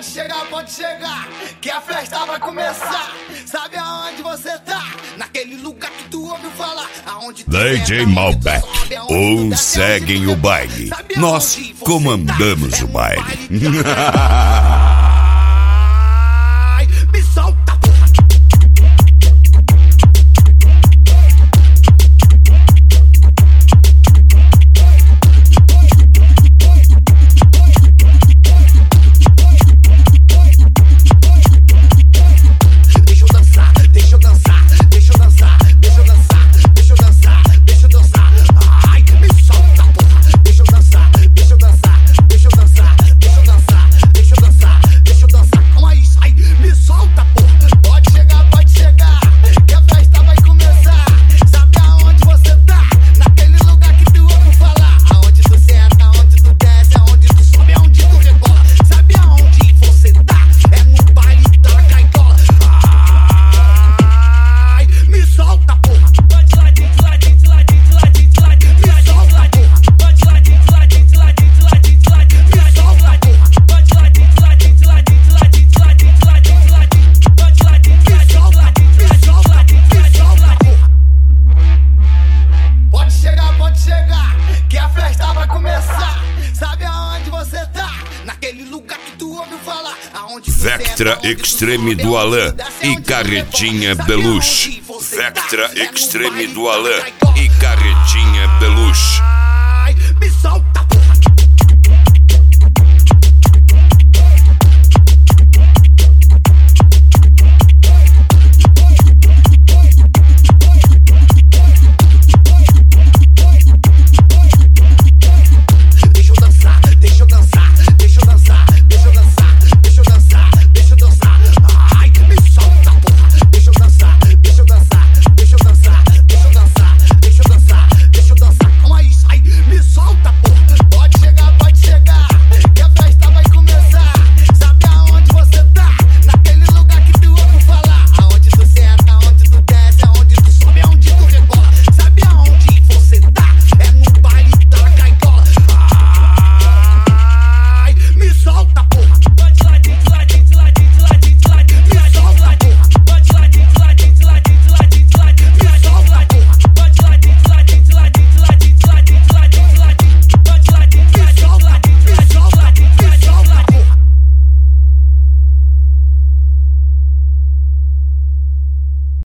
Pode chegar, que a festa vai começar. Sabe aonde você tá? Naquele lugar que tu ouviu falar. Aonde tu DJ Malbec, ou seguem o baile. Nós comandamos o baile. Me solta, porra. Vectra Extreme do Alain e Carretinha Beluche. Vectra Extreme do Alain e Carretinha Beluche.